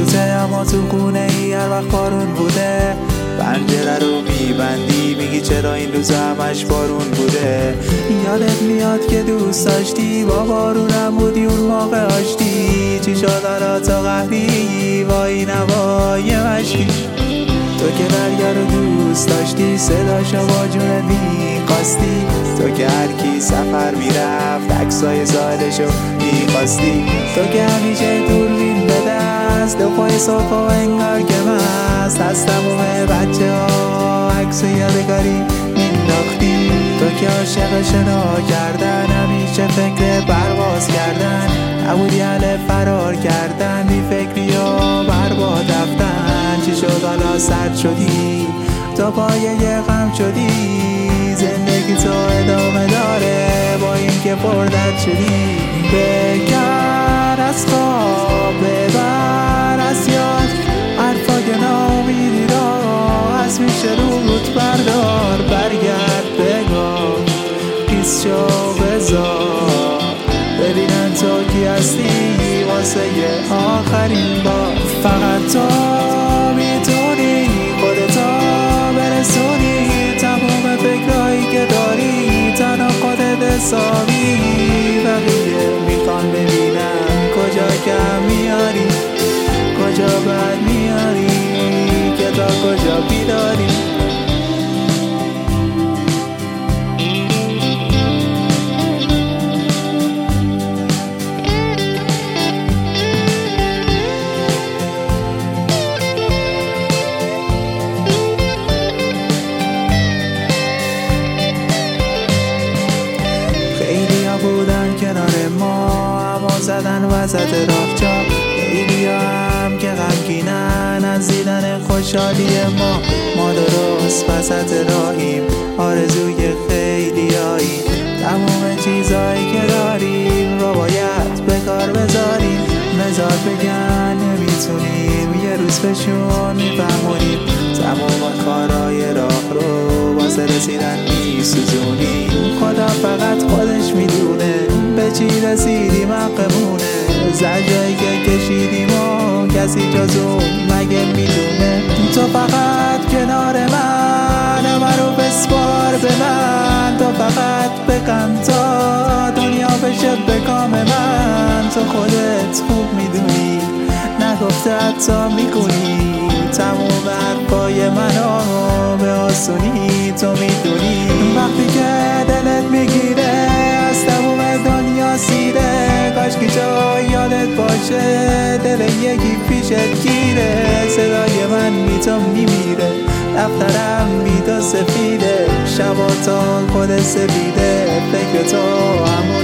سکوته اما تو خونه ای هر وقت بارون بوده. پنجره رو میبندی میگی چرا این روز همش بارون بوده. یادت میاد که دوست داشتی با بارونم بودی اون موقع آشتی. چی شد حالا تا قهری وای نوای مشتی. تو که دریا رو دوست داشتی صداشو با جونت میخواستی. تو که هر کی سفر میرفت عکسای سالشو میخواستی. تو که همیشه دوربین به دست دو پای صبح و انگار که مست از تموم بچه ها عکس یادگاری مینداختی. تو که عاشق شنا کردن همیشه فکر پرواز کردن نبودی اهل فرار کردن بی فکری و برباد رفتن. چی شد حالا سرد شدی تا پایه غم شدی. زندگی تو ادامه داره با این که پردرد شدی. بکن از خواب ببر از یاد حرفا که نامیدی را از میشه روت بردار. برگرد بگاه پیس شو بذار ببینن تو کی هستی واسه یه آخرین بار. فقط تو میتونی خودتو برسونی تمام فکرهایی که داری تنها خودت حسابی. بقیه میخوان ببینن کجا کم میاری کجا بد میاری که تا کجا بیداری. بودن کنار ما اما زدن وسط راه جا. خیلی هم که غمگینن از دیدن خوشحالی ما درست وسط راهیم آرزوی خیلی هایی. تمام چیزایی که داریم رو باید به کار بذاریم. نزار بگن نمیتونیم یه روز بهشون میفهمونیم. تمام کارهای راه رو واسه رسیدن میسوزونیم. خدا فقط خودش میدونه به چی رسیدیم حقمونه. زجایی که کشیدیم و کسی جز اون مگه میدونه. تو فقط کنار من همه رو بسپار به من. تو فقط بکن تا دنیا بشه به کام من. تو خودت خوب میدونی نگفته حتی میکنی تموم حرفای منو به آسونی. تو میدونی وقتی که دلت میگیره از تموم دنیا سیره. کاش که جا یادت باشه دل یکی پیشت گیره. صدای من بی تو میمیره دفترم بی تو سفیده. شبا تا خود سفیده فکر تو